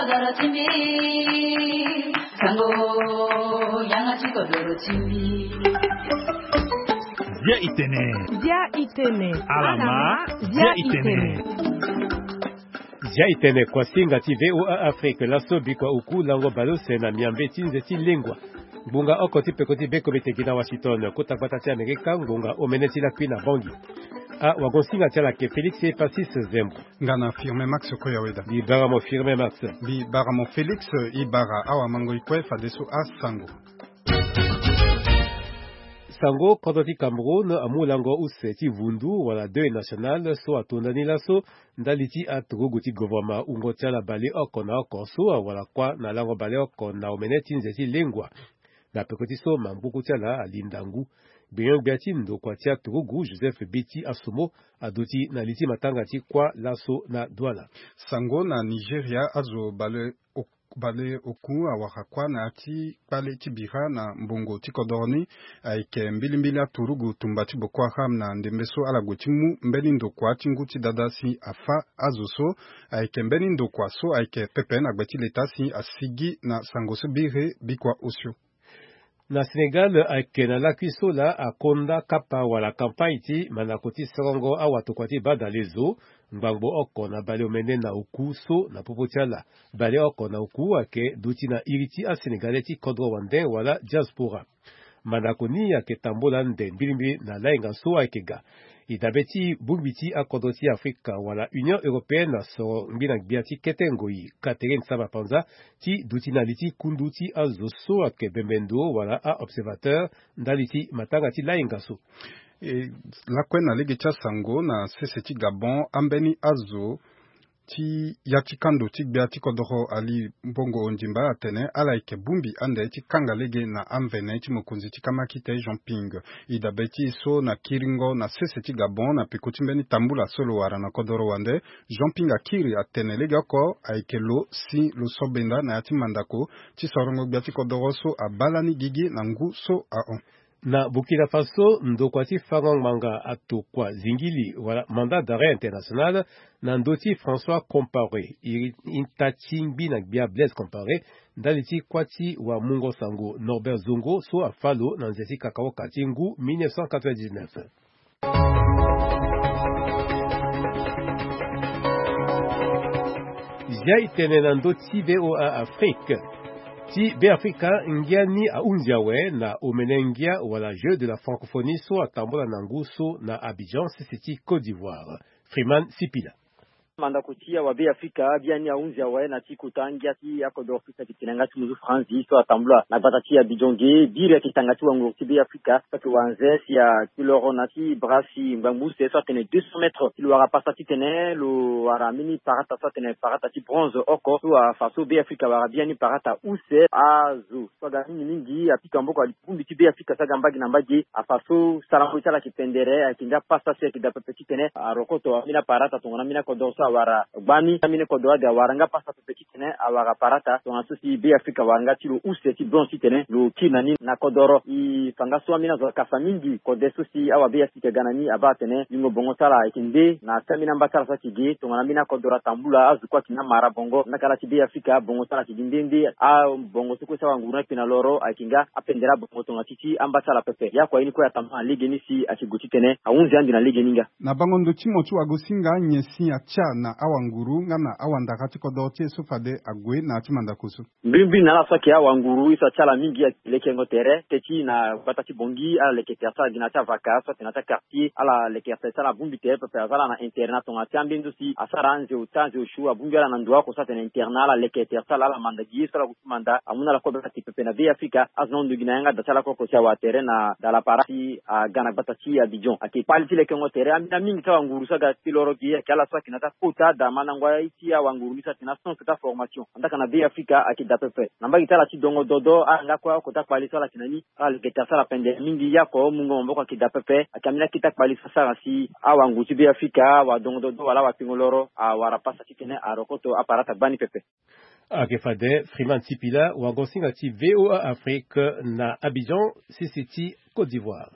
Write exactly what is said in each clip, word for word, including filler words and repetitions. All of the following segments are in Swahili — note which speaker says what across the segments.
Speaker 1: kodoro chimbi sango yanga chi kodoro chimbi
Speaker 2: Zia itene
Speaker 3: Zia itene
Speaker 2: Alama Zia itene
Speaker 4: Zia itene kwa singa ti V O A Afrique laso bikwa uku lango balose na miambe tinze ti lingwa Bunga oko ti pekoti beko betekina Washington kota kwata ti Amerika ngunga omeneti la kwina bongi a wagonsinga ti ala ke Félix e Pasis Zembo
Speaker 5: ngana firme Max Koyaweda
Speaker 4: bi bara mo firme Max
Speaker 5: bi bara mo Félix i bara awa mango ikwe fadeso a Sango
Speaker 4: Sango kodo ti Cameroun amulango use ti vundu wala deuil national so atondani laso ndali ti aturugu ti gouvernement ungo ti ala bale oko na oko so wala kwa na lango bale oko na omeneti nze ti lengwa na pekoti so mambuku ti ala alindangu Biyon biati ndo kwa tia turugu Joseph Biti Asumo adoti na liti matanga ti kwa laso na Douala.
Speaker 5: Sango na Nigeria azo bale ok, bale oku awaka kwa na ati bale ti bira na mbongo ti kodorni aike mbili mbili a turugu tumbati boko haram na ndembeso ala gotimu mbeli ndo kwa tingu ti dada si afa azo so aike mbeli ndo kwa so aike pepe na gbeti leta si asigi na sango so bire bikwa osio.
Speaker 4: Na Senegal ayeke na lakiso la akonda kapa wala campagne ti manakoti sorongo awatokwati bada lezo ngbango oko na bale omene na oku so na popo ti ala bale oko na oku ayeke duti na iri ti asenegale ti kodro wande wala diaspora manakoni ayeke tambola nde mbilimbili na laenga so ayeke ga e dabe ti bungbi ti akodro ti Afrika wala Union Européenne so ngbi na gbia ti kete ngoi Catherine Samba-Panza ti duti na li ti kundu ti azo so ayeke bembendo wala a observateur ndali ti matanga ti laenga so
Speaker 5: e lakue na lege ti asango na sese ti Gabon ambeni azo ti ya ti kando ti gbia ti kodro ali mbongo ondimba atene ala yeke bumbi ande ti kanga lege na amvene ti mokonzi ti kamaki te Jean Ping e dabe ti so na kiringo na sese ti Gabon na peko ti mbeni tambula solo wara na kodro wande Jean Ping akiri atene lege oko ayeke lo si lo so benda na ya ti mandako ti sorongo gbia ti kodro so abalani gigi na ngu so aon.
Speaker 4: Na Burkina Faso ndokwa ti Farang Manga atokwa zingili wala mandat d'arrêt international na ndoti François Compaoré intati ngbi na gbia Blaise Compaoré ndali ti kwati wa Mungo Sango Norbert Zongo so afalo na nzeti kakao kati ngu mille neuf cent quatre-vingt-dix-neuf. Zia itene na ndoti V O A Afrique Ti be Afrika ngia ni a unziawe na omenengia wala jeu de la francophonie so atambola na nguso na Abidjan sisiti Côte d'Ivoire. Freeman Sipila.
Speaker 6: Manda kutia wa be Afrika biani ya unzi ya wae na tiku tangia ti ya kodo ofisa kitinangati muzu Franzi so atambula na batati ya bijonge bire kitangati wa ngurti be Afrika pake wanze si ya kiloro na ti brasi mbambuse so tene deux cents mètres il wara pasati tene lo wara mini parata so tene parata ti bronze oko so a faso be Afrika wara biani parata use azu so ga mingi mingi apika mboko alikumbi ti be Afrika sa gambagi na mbaji a faso salambo itala kitendere akinja pasta se kidapepeti tene a rokoto mina parata tongona mina kodo awara gbani amine ko doa de waranga pasa petit tene awara parata to asusi be Afrika waranga tilo use ti bronze tene lo kinani na kodoro i fanga so amina zo ka famindi ko desusi awa be Afrika ganani abatene lingo bongo sala ikinde na tamina mbata sa tigi to ngana kodora tambula azukwa kina mara bongo na kala ti be Afrika bongo sala tigindende a bongo suko sawa nguna pina loro akinga apendera bongo to ngati ambata la pepe ya kwa ini ko ya tama lege ni si akiguti tene aunzi andi na lege ninga
Speaker 5: na bangondo timo tu agosinga nyesi ya cha na awanguru ngana awandaka ti kodote so fade agwe na ti mandakusu
Speaker 6: mbimbi na la saki awanguru isa chala mingi ya leke ngotere teti na batati bongi ala leke tersa dinata vacances tinata quartier ala leke tersa la bumbi te pepe ala na internat on ati ambindu si asara nze utanze ushua bungi ala ndwa ko sa tena internat ala leke tersa ala mandagi so la kumanda amuna la ko batati pepe na be Afrika aznon du ginanga da chala ko ko cha wa tere na da la parati a gana batati ya Abidjan aki paliti leke ngotere amina mingi ta wanguru sa ga tiloro gi kala saki nata kota da manangwa iti ya wanguru lisa tina son kita formation andaka na be Afrika akida pepe namba kitala ti dongo dodo anga kwa kota palisa la tinani ala keta sala pende mingi yako mungo mboko akida pepe akamina kita palisa sala si awangu ti be Afrika wa dongo dodo wala wa pingoloro a warapasa kitene a rokoto aparata bani pepe
Speaker 4: akefade Freeman Sipila wagosinga ti V O A Afrique na Abidjan sisiti Côte d'Ivoire.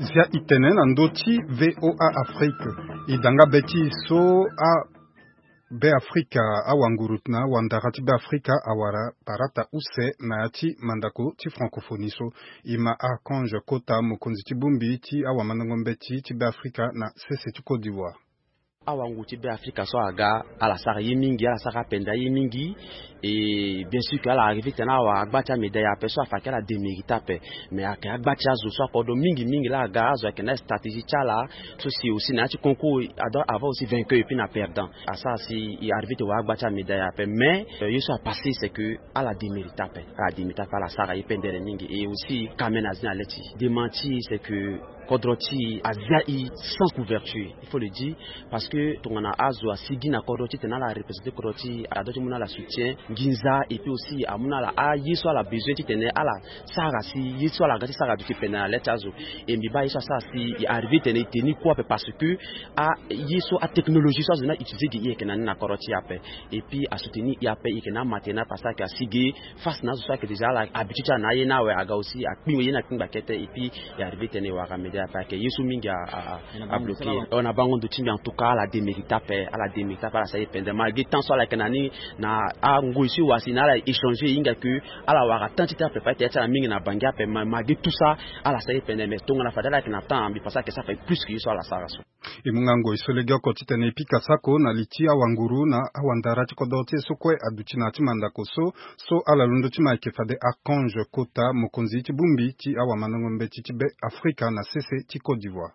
Speaker 5: zia itenen andoti V O A Afrique idanga beti so a be Afrika awangurutna wandarati be Afrika awara parata use na ati mandako ti francophonie so ima Archange Kota mokonzi ti bumbi ti awamanangombe ti ti be Afrika na sese ti Côte d'Ivoire.
Speaker 3: Awangu ti be Afrika so aga ala sara yemingi ala sara penda yemingi et bien sûr qu'elle arrive tena wa agbacha médaille a personne fa qu'elle a démérité pe mais a agbacha zo so ko do mingi mingi la aga zo que na stratégie chala so si aussi na ti concours avant aussi vainqueur et puis na perdant à ça si il arrive te wa agbacha médaille a pe mais il soit passé c'est que à la démérité pe à la démérité pa la sara yependere mingi et aussi kamena zina leti démenti c'est que Kodroti a zai sans couverture, il faut le dire, parce que ton a azo a sigi na Kodroti tena la représenter Kodroti a d'autres mona la soutien Ginza et puis aussi a mona la a yiso la besoin ti tena ala sara si yiso la gati sara du pena let azo et mbiba yiso ça si il arrive tena teni quoi parce que a yiso a technologie ça na utiliser gi ke na na Kodroti ape et puis a soutenir i ape ke na matena parce que a sigi face na so que déjà la habitude na ye na we aga aussi a pinwe na pinba kete et puis il arrive tena wa parce que Yesu mingi a, a, a bloqué. On a bangon de timbi en tout cas à la démérita pe à la démérita par la saye pende malgré tant soit la kanani na a ngo ici ou asina la échanger inga que à la wara tant tita préparé tete la mingi na banga pe malgré tout ça à la saye pende mais tonga na fadala que na temps parce que ça fait plus que sur la saraso.
Speaker 5: Et mungango isolege ko titene pika sako na liti awanguru na awandara ti kodoti sokwe adutina ti mandako so so ala lundo ti ma ke fade Archange Kota mokonzi ti bumbi ti awamanangombe ti ti be Afrika na sese ti Côte d'Ivoire.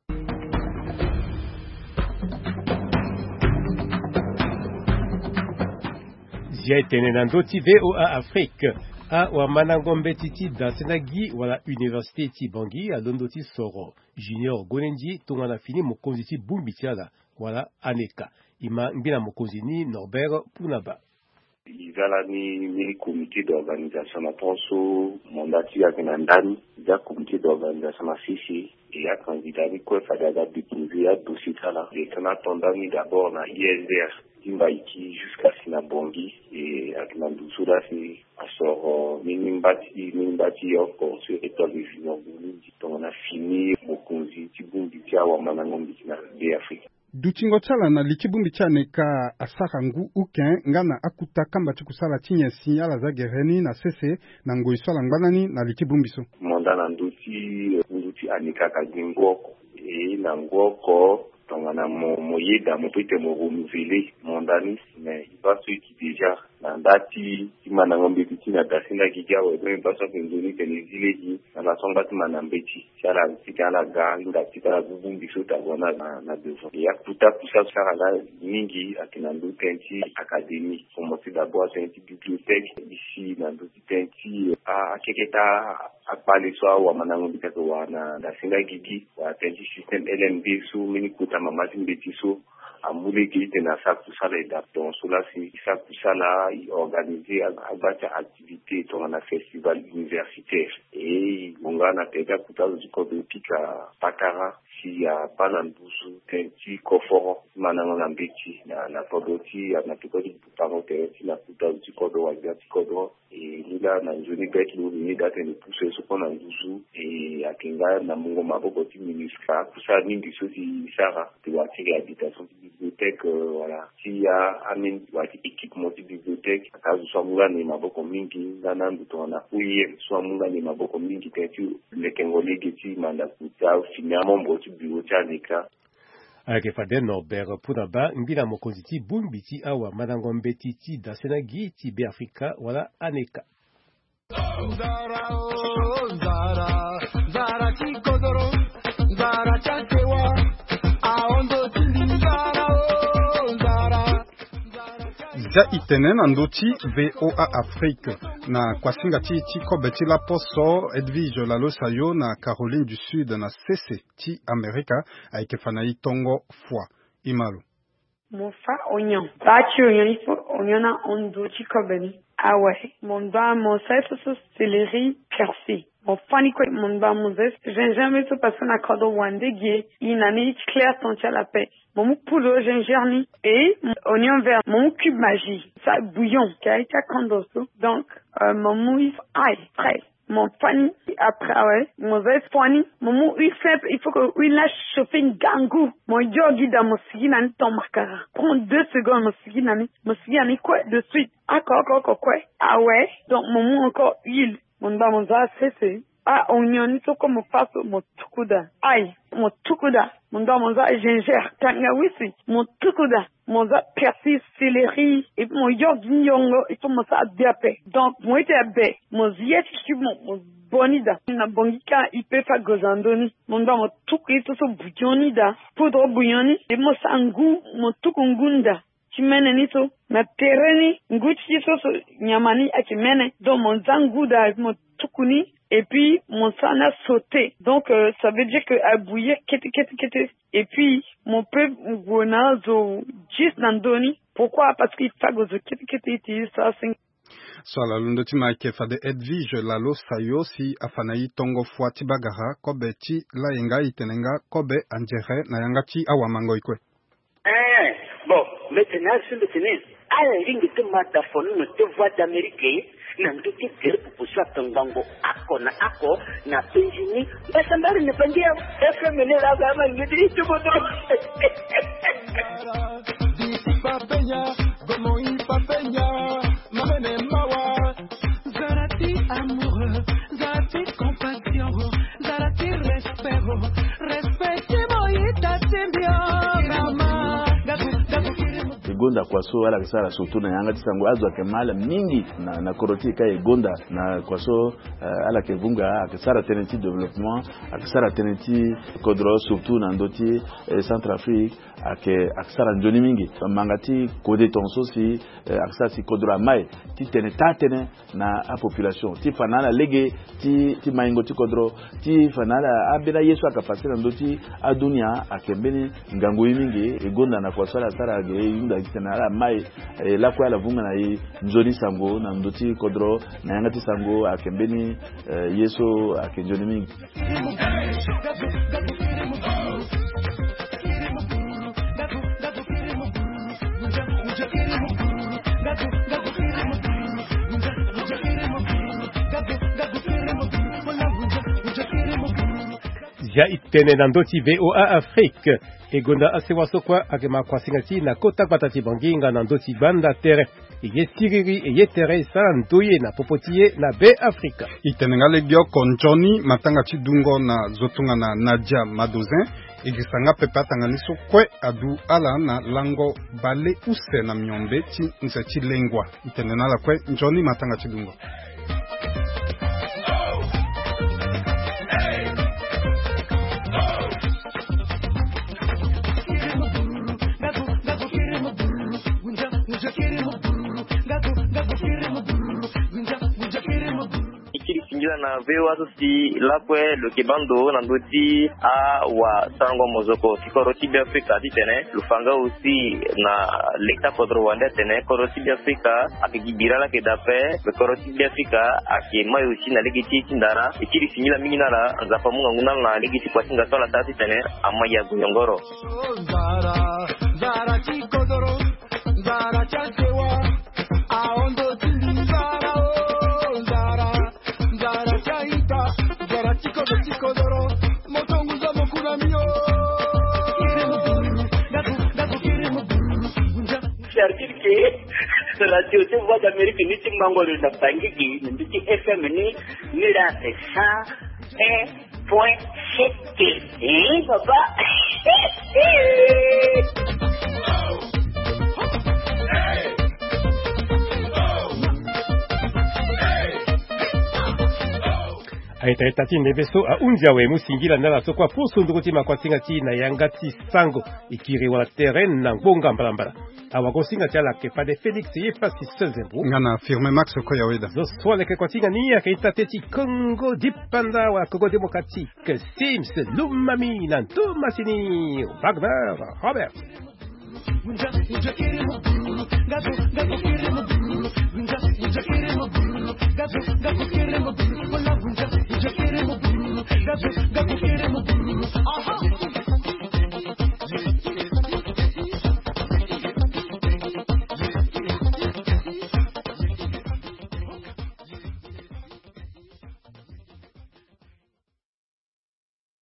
Speaker 4: Zia tenenando ti V O A Afrique a wamanangombe titi dansenagi wala université ti Bangui a londo ti Soro Junior Gonenji tongana fini mokonzi ti bumbi ti ala wala aneka ima ngina mokonzi ni Norbert Punaba.
Speaker 7: Izala ni ni comité d'organisation na ponso mondati ya kenandani ya comité d'organisation na sisi et ya candidat ni quoi fadaga déposer ya dossier là et qu'on attendani d'abord na I S D R Timbaiki jusqu'à Sinabongi et à Kinandusura c'est à sort minimbati minimbati encore sur étoile de junior on a fini mokonzi tibumbi tia wa manangombi na de Afrique.
Speaker 5: Dutingo tsala na likibumbi chane ka asaka ngu uken ngana akuta kamba chikusala tinyesi ala za gereni na sese na ngoiswala ngbanani na likibumbi so.
Speaker 7: Monda na nduti nduti anika kagingoko e na ngoko tongana mo moyeda mo pete mo renouveler mondani mais il va ceux qui déjà na ndati timana ngombe kitina dasina kikia we ben baso kendoni kenizile na la songa timana mbeti sala tikala ga inga tikala bubumbi sota bona na na devant ya kuta pusa sala la mingi akina ndutenti académie commencer d'abord c'est une bibliothèque ici na ndutenti a keketa akpali so wa manango bitako wana dasina gigi wa tenti système L M D so mini kuta mamati mbeti so amule ki na sa kusala donc cela c'est ça kusala organiser abacha activité dans un festival universitaire et ngana teka kutazo dikodo pika pakara si ya banambusu tenti koforo manango na mbeti na na podoti na tukodi putamo tenti na kutazo dikodo wa dikodo et lila na njoni beki ni date ni pousse so kona nduzu et akinga na mungo maboko ti ministra kusa ningi so ti sara ti watiri habitation bibliothèque euh, voilà si ya amin wati équipement de bibliothèque akazu swamunga ni maboko mingi ngana nduto na uye swamunga ni maboko mingi tenti lekengole geti manda kuta finalement mboti bureau tchanika
Speaker 4: Ake fade Norbert Punaba ngina mokonzi ti bumbi ti awa manangombe titi dasenagi ti be Afrika wala aneka. Zara o zara zara ti kodoro zara chatewa aondo tindi zara o zara
Speaker 5: za itenen andoti V O A Afrique na kwasinga ti ti kobeti la poso Edwige Lalo Sayo na Caroline du Sud na C C ti Amerika aike fanayi tongo foi imalo
Speaker 8: mofa onyon bachi onyon ifo onyona ondoti kobeni awe monda mosef so céleri percé mon fani ko monda moses gingembre so pasana kodo wandegi inani clair toncha la paix mon poulo gingerni et oignon vert mon cube magie ça bouillon qui a été condosso donc euh, mon mouif aïe frais mon pani après ouais mon zeste pani mon mou huile simple il faut que huile la chauffer une gangou mon yogi dans mon sigina ni ton makara prends deux secondes mon sigina ni mon sigina ni quoi de suite encore encore quoi ah ouais donc mon mou encore huile mon ba mon za c'est ah oignon ni to comme face mon tukuda aïe mon tukuda mon ba mon za gingembre tanga wisi mon tukuda mon za persil céleri et mon yogi yongo et tout mon ça diapé donc moi était bé mon ziet je mon bonida na bongika il peut faire gozandoni mon ba mon tuku tout so bouillonida poudre bouilloni et mon sangu mon tukungunda chimene nito na tereni nguchi so so nyamani akimene donc mon zanguda mon tukuni et puis mon sang a sauté donc euh, ça veut dire que a bouillir kete kete kete et puis mon peu gonazo juste nandoni pourquoi parce qu'il fait gozo kete kete ti ça c'est
Speaker 5: swala lundoti make fade Edwige lalo sayo si afanayi tongo fwa tibagara kobe ti la yenga itenenga kobe anjere na yanga ti awamango ikwe
Speaker 9: eh bon maintenant sur le tennis à la ligne de mataphone no te voix d'américain na nduti tere kupuswa tongango ako na ako na penjini basa mbali ne pandia efe menela kama ngidi tukoto
Speaker 10: papenya como il papenya mamene mawa zarati amoureux zarati compassion zarati respect respect moita tembio mama Gonda kwa so ala kisara surtout na yanga tisango azwa kemala mingi na na koroti kai gonda na kwa so uh, ala kevunga akisara tenenti development akisara tenenti kodro surtout na ndoti eh, Centrafrique ake akisara njoni mingi mangati kode tonso si eh, akisara si kodro mai ti teneta tene na a population ti fanala lege ti ti maingo ti kodro ti fanala abela yesu akapasira ndoti adunia akembeni ngango mingi e gonda na kwa sala sara ge yunda na mai la kwa la vunga na yi njoni sango na ndoti kodro na yangati sango akembeni yeso akenjoni mingi
Speaker 4: Ja itene na ndoti V O A Afrique egonda asewaso kwa akema kwa singati na kota batati banginga na ndoti banda tere eye tiriri eye tere sala ndoye na popotiye na be Afrika
Speaker 5: itenenga legio konjoni matanga chidungo na zotunga na Nadia Madozin igisanga pepa tanganiso kwe adu ala na lango bale use na myombe chi nse chilengwa itenena la kwe njoni matanga chidungo
Speaker 6: na vewa si lakwe lo kibando na ndoti a wa sango mozoko sikoroti bi Afrika ditene lufanga aussi na lekta kodro wande tene koroti bi Afrika akigibira la kedape koroti bi Afrika akema aussi na legiti tindara ikiri sinyila minara za pamunga nguna na legiti kwa singa tola tati tene amaya guyongoro
Speaker 10: zara zara chikodoro zara chasewa aondo tindara chico de chico doro motongu za mokuna mio
Speaker 9: c'est-à-dire que la radio voix d'Amérique ni ti mangolo na bangiki ndi F M ni ni la cent un point sept eh papa
Speaker 4: aitati nebeso a unjawe musingira ndala sokwa poso ndukoti makwasingati na yangati sango ikiri wala terrain na ngonga mbalambala awakosinga tala ke pa de Felix yefasi sezembu
Speaker 5: ngana firme Max Koyaweda
Speaker 4: zo swale ke kwatinga ni ya kaitateti Congo dipanda wa Congo démocratique Sims Lumami na Tomasini Wagner Robert Unja unja kirimo gato gato kirimo unja unja kirimo gato gato kirimo wala unja unja kirimo gato gato kirimo aha